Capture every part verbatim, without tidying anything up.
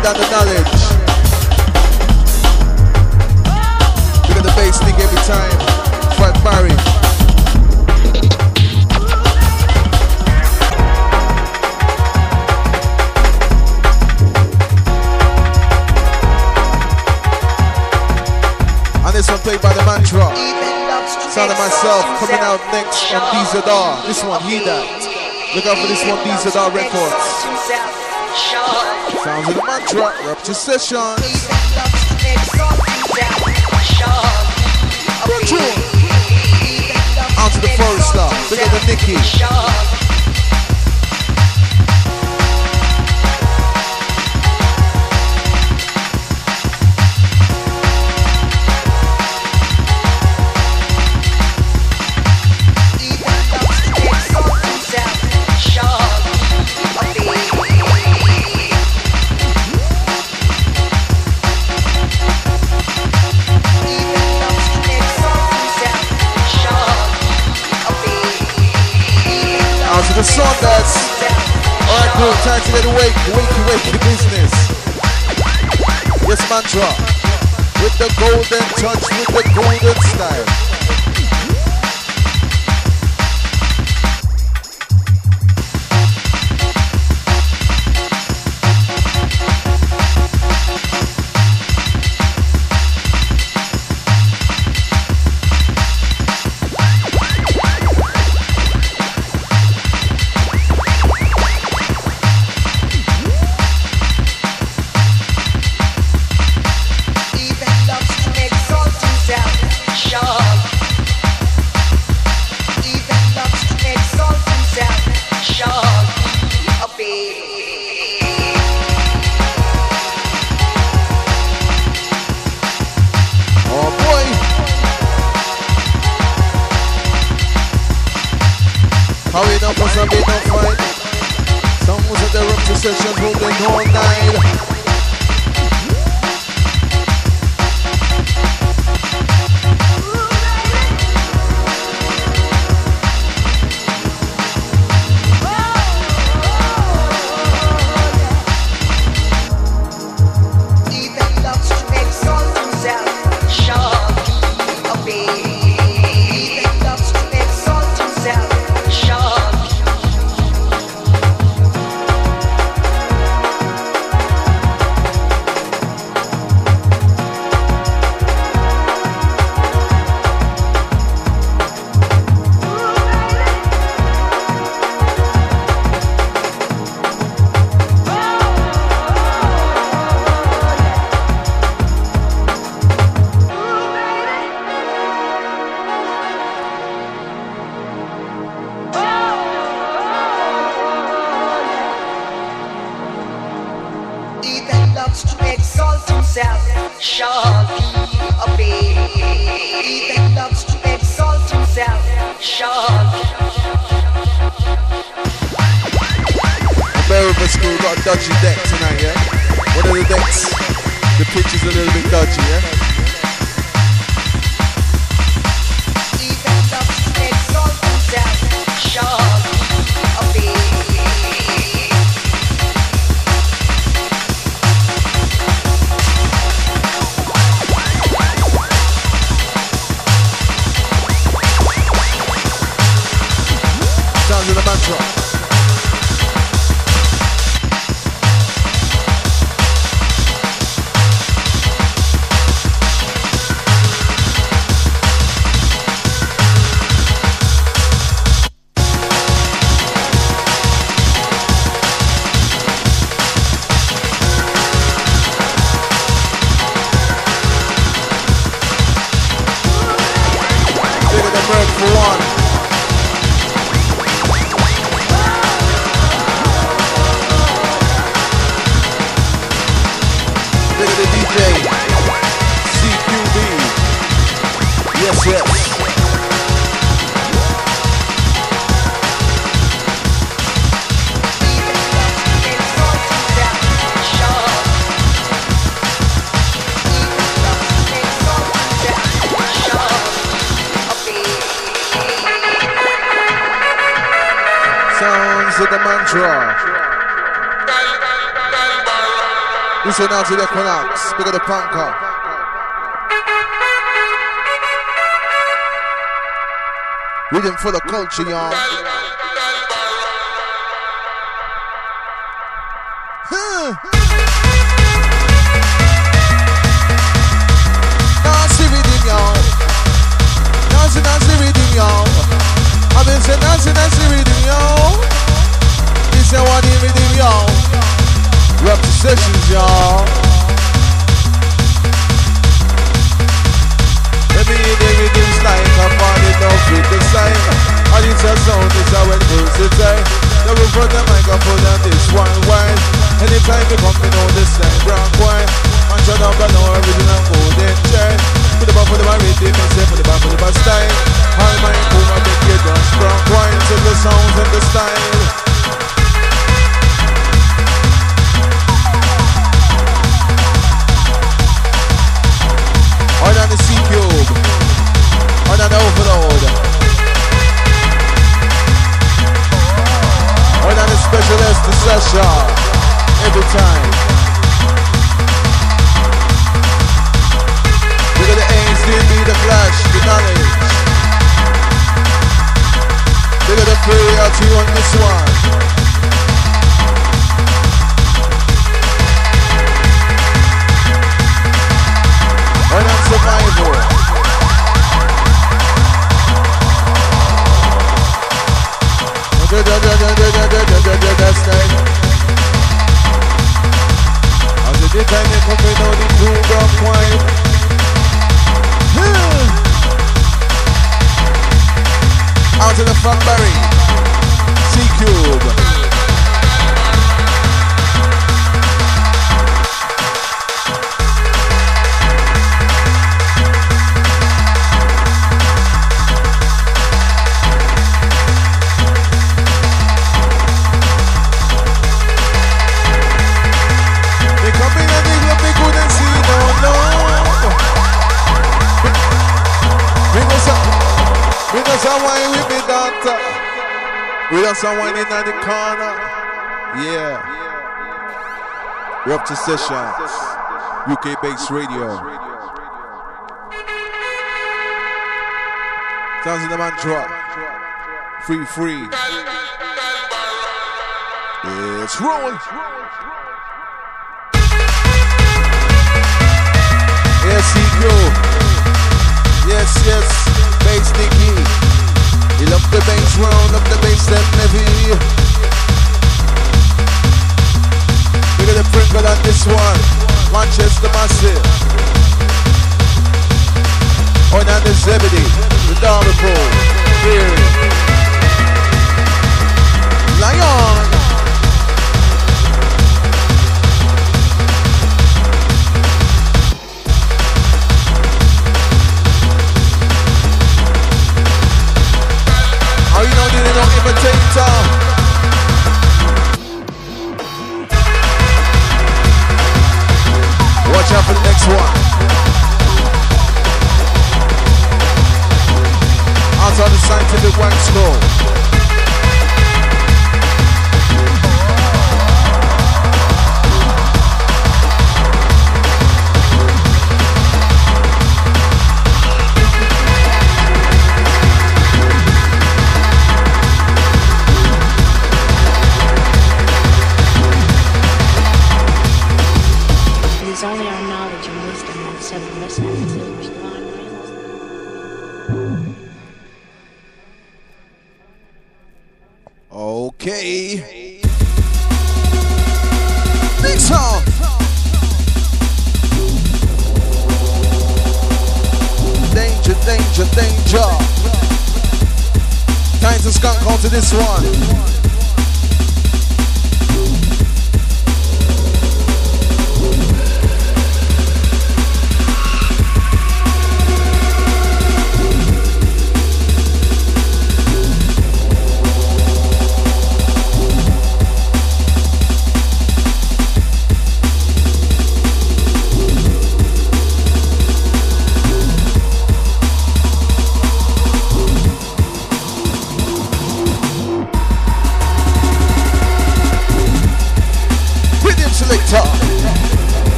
down the knowledge. Look at the bass thing every time. Frank Barry. And this one played by the Mantra. Sound of myself coming out next on D Z R. This one, He That. Look out for this one, D Z R Records. Sounds of the Mantra, Rupture Sessions. On to the Forester, look at the Nicky. The song that's alright, cool, time to get awake, wakey, wakey business. Yes, Mantra, with the golden touch, with the golden style. Sessions holding all night. Dodgy deck tonight, yeah? One of the decks, the pitch is a little bit dodgy, yeah? Sounds of the Mantra. Sounds of the Mantra. This one out to the Equinox. Big of the punker. Rhythm for the culture, y'all. Huh. Nancy rhythm, y'all. Nancy, Nancy rhythm, y'all. I've been saying Nancy, Nancy rhythm, y'all. This is what he rhythm, y'all. We're up to sessions, y'all. Let me hear the rhythms like I'm on it off with the sign. And it's a sound, it's how it goes to time. Then we put the microphone on this one wine. Anytime you come, you know this same brown wine. Man, shut up, I know original golden chain. Put the bar for the bar rhythm, and say put the bar for the bar style. All my boom, I make you dance brown wine. To the sounds and the style. On the C-Cube, on the Overload, on the Specialist, the Sasha, every time. Look at the A's, D and B, the Flash, the Knowledge. Look at the Fury on this one. And I'm Survival. That's nice. As the daytime they come in on the blue rock wine. Out to the Fatberry. C-Cube. Someone with me, doctor. We got someone in the corner. Yeah. We're up to sessions. U K-based radio. Sounds in the mantra. Free, free. It's rolling. Yes, C Q. Yes, yes. Bass Nicky. He love the bass round, love the bass that heavy. Look at the Pringle on this one. Manchester Massive. On oh, the Zebedee. The Darliple. Fury. Lion. Oh, you don't need no imitator. Watch out for the next one. Outside the scientific wax school. Only our knowledge and wisdom that said the listen to respond. Okay. Next song. Danger, danger, danger. Time to skunk onto this one.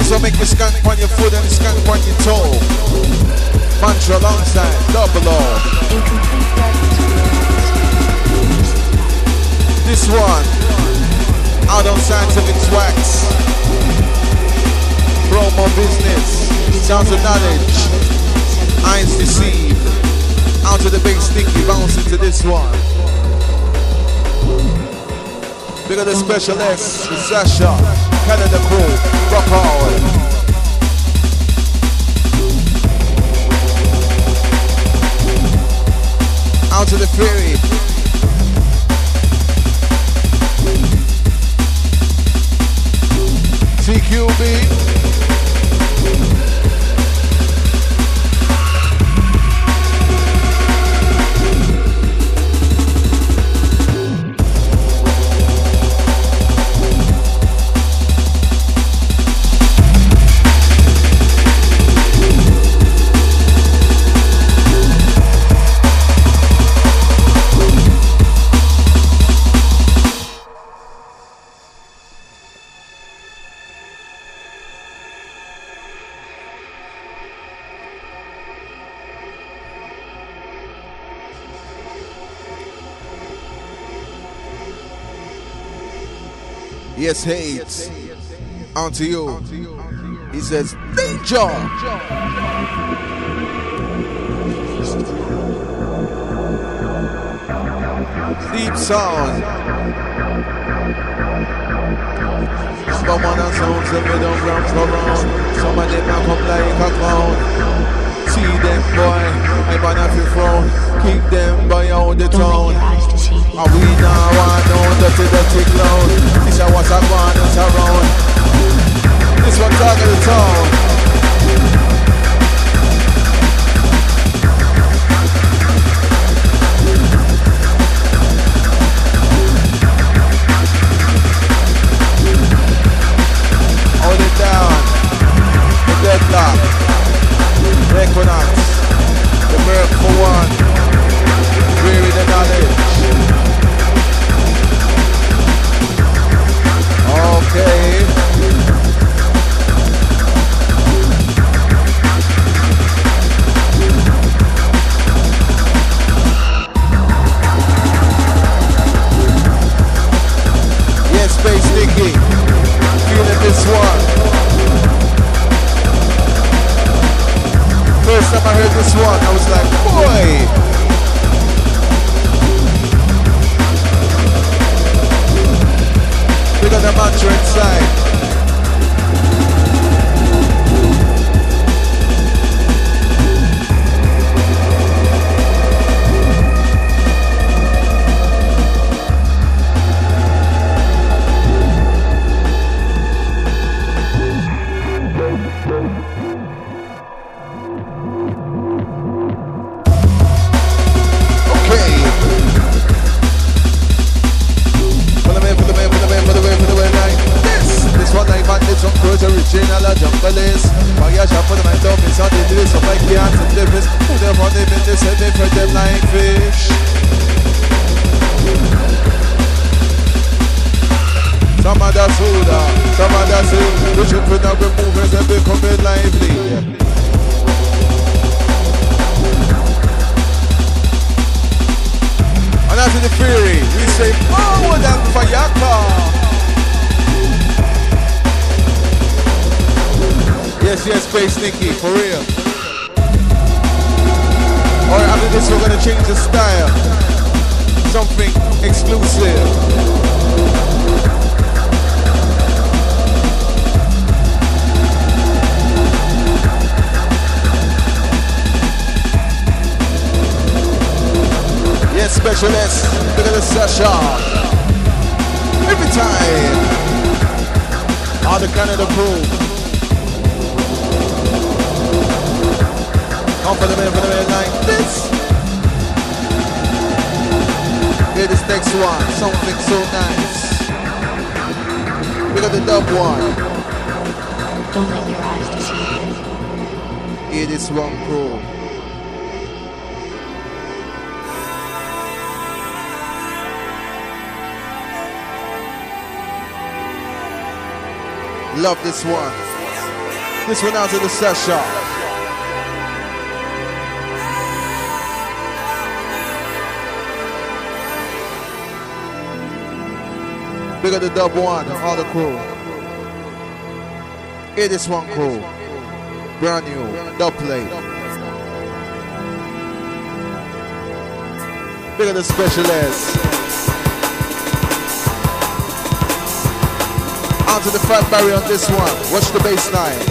This will make you skank on your foot and skank on your toe. Mantra alongside double O. This one, out on Scientific Wax. Promo business, sounds of knowledge. Eyes deceived. Out to the bass sticky, bounce into this one. Big of the special S, the Sasha, Canada Crew, rock hard. Out to the Fury. T Q B. Yes, hate. Onto you. He says, danger. Deep sound. Come on and sounds the middle grams around. Some of them are come like a clown. See them boy, I wanna feel frown. Keep them by out the town. And we now want no dirty, dirty clown. This is what's a going on around. This one talk of the town. Hold it down. The deadlock. Equinox. The Merc for one. Weary the knowledge. Okay. Yes, Space Nicky. Feeling this one. First time I heard this one, I was like, boy. We got the mantra inside. Original a jungle is fire shot for the mind of it's on the list of my cats and livers. Who them on them in this heavy for them like fish. Some of the soda, some of the soup. We should put up the movers and become lively. And after the fury, we say forward and fire car. Yes, yes, Space Nicky, for real. Alright, after this we're gonna change the style. Something exclusive. Yes, specialist, look at the Sasha. Every time. All the Canada crew. Come for the man, for the man like this. Hear this next one, something so nice. We got the dub one. Don't let your eyes deceive you. Hear this one, crew. Love this one. This one out to the Sasha. Big up the dub one, all the crew. Hear this one crew. Brand new, dub plate. Big up the specialist. On to the Fat Barry on this one. Watch the bass line.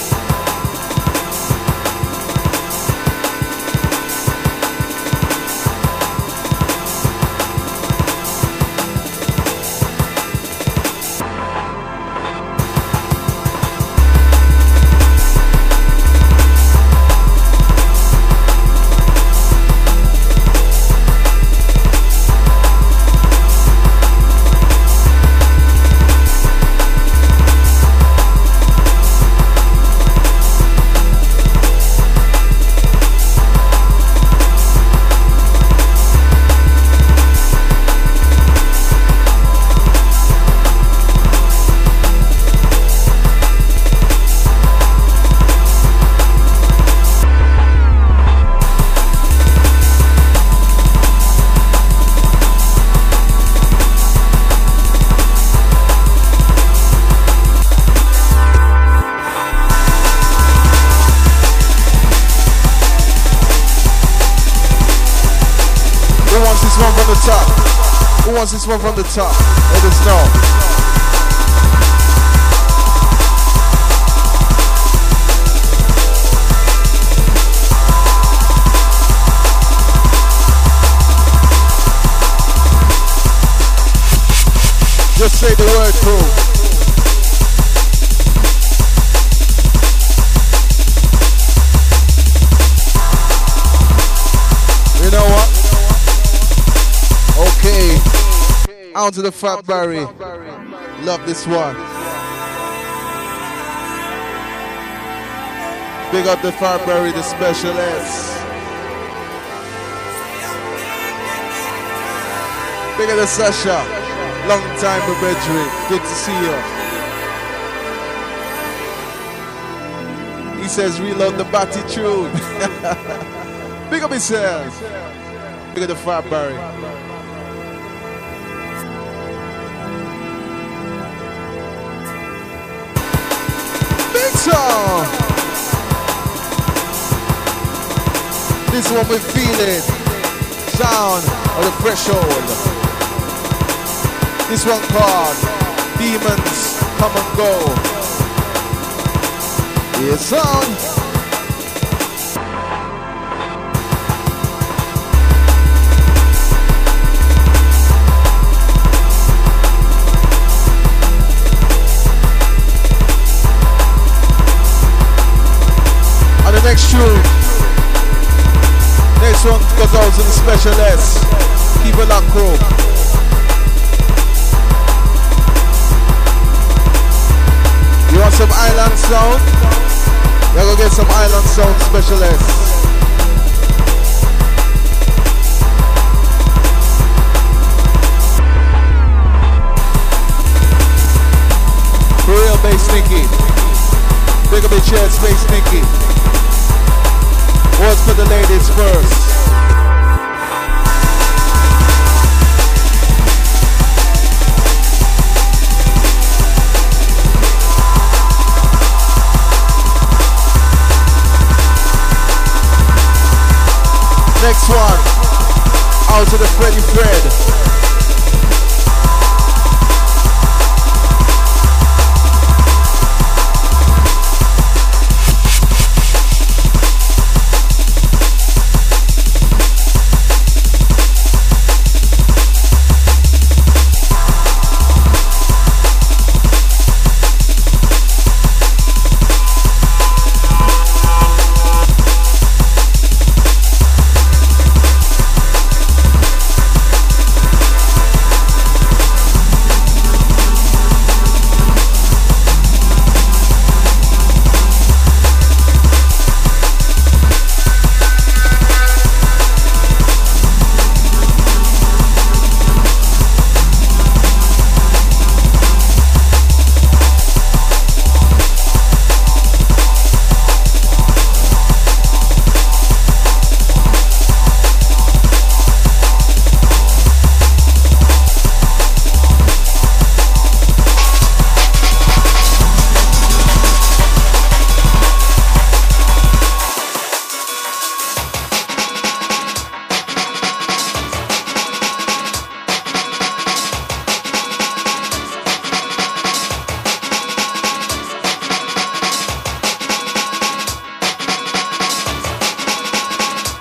Who wants this one from the top? Let us know. Just say the word, crew. You know what? Okay. Out to the Fat Barry. Love this one. Big up the Fat Barry, the specialist. Big up the Sasha. Long time, Bedri. Good to see you. He says reload the batty tune. Big up himself. Big up the Fat Barry. Song. This one we feel it. Sound of the threshold. This one called Demons Come and Go. Here's sound. Next tune. Next one goes out to the specialist. Keep it locked, crew. You want some island sound? We're gonna get some island sound specialists. For real, bass Nicky. Big up the chest, bass Nicky. What's for the ladies first? Next one, out to the Freddy Fred.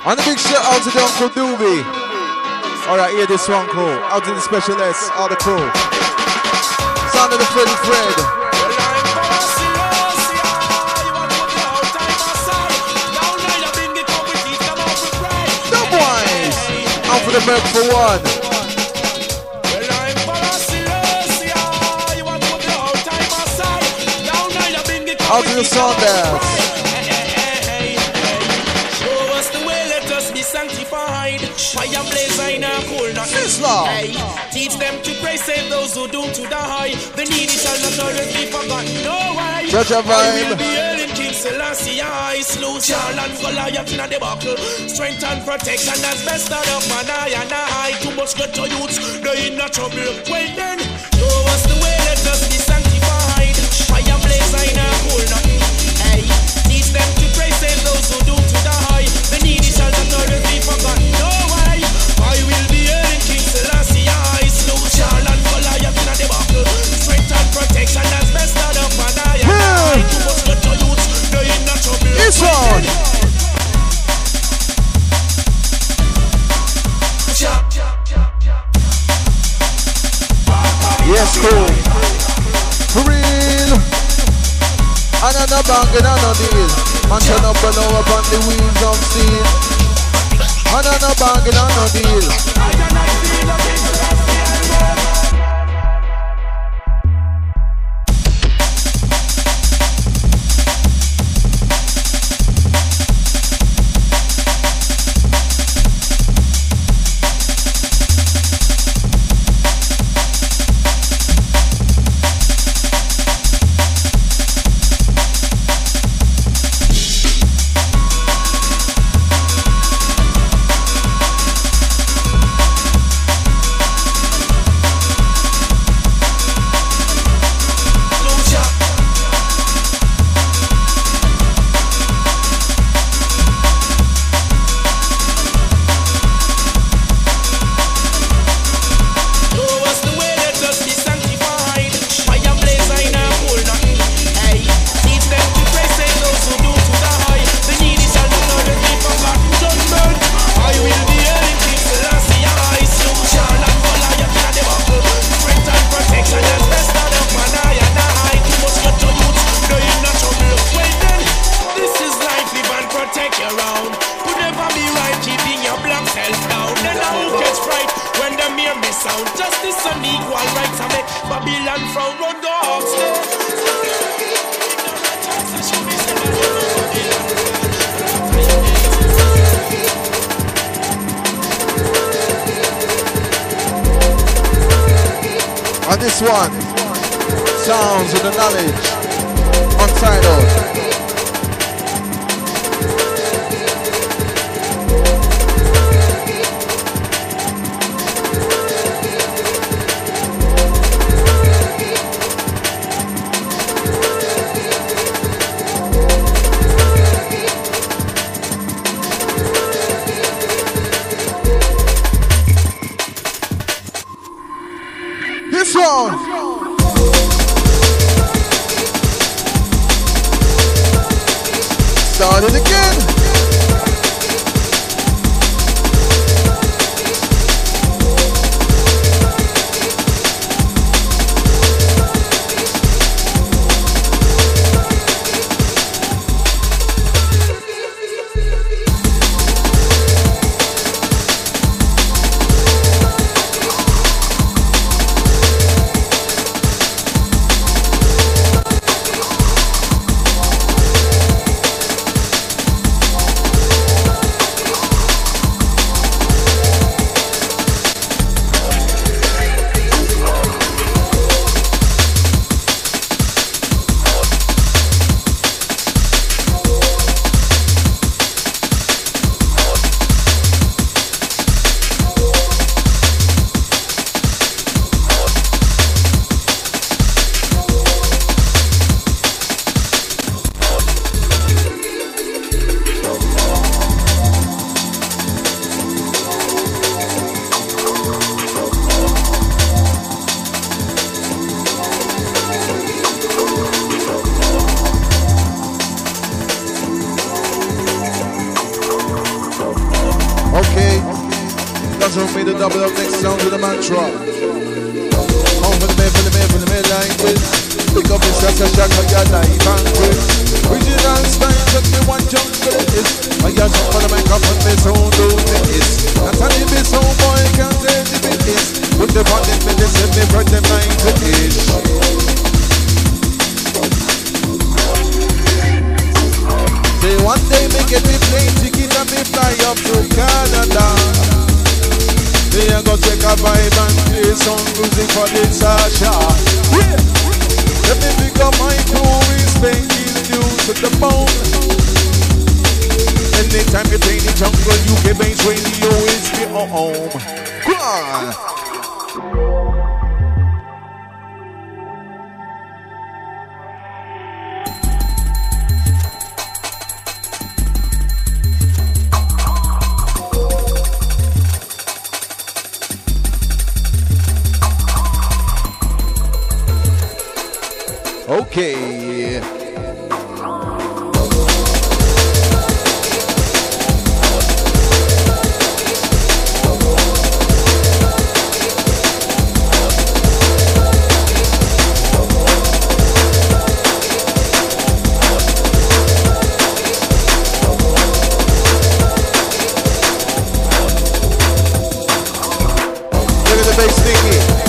And a big shout out to the Uncle Doobie. Alright, hear this one crew. Out to the specialists, all the crew. Sound of the Freddy Fred. The boys. Out for the milk for one. Out to the Saunders. Fire blaze in a cool not hey. Teach them to pray, save those who do to die. The needy shall not always be forgotten. No way. Judge a vibe. I will be hailing King Selassie. I slew Saul and Goliath in a debacle. Strength and protection as best out of man. I and I too much get to youths. They in a trouble. Wait then. Show us the way. Let us be sanctified. Fire blaze in a cool not hey. Teach them to pray, save those who do to die. The needy shall not always be forgotten. No way. I will be hailing King Selassie. I slew Saul and Goliath in a debacle. Strength and protection as best out of man. I and I too much get to youths. They in a trouble. This one. Yes, cool. For real. Another bang and another deal. Man turn up and over upon the wheels of steel. Another bang and another deal. One sounds with the knowledge untitled. This one. Start it again. guys want me to double up next sound with a mantra. Come for the man, for the man, for the man like this. Pick up his ass, a shot of your life and quit. Original style, just me one jungle is. I got some for the man, come on me sound, do this. And tell me some boy can't tell the business. Put the bond in me, they send me from them nine to ish. Say one day me get me plane ticket and me fly up to Canada. Me a go take a vibe and play some music for the Sasha. Yeah. Let me pick up my crew, we spanking you to the bone. Anytime you play the jungle, U K Bass Radio is your home. Come on. Okay. Look at the bass thingy.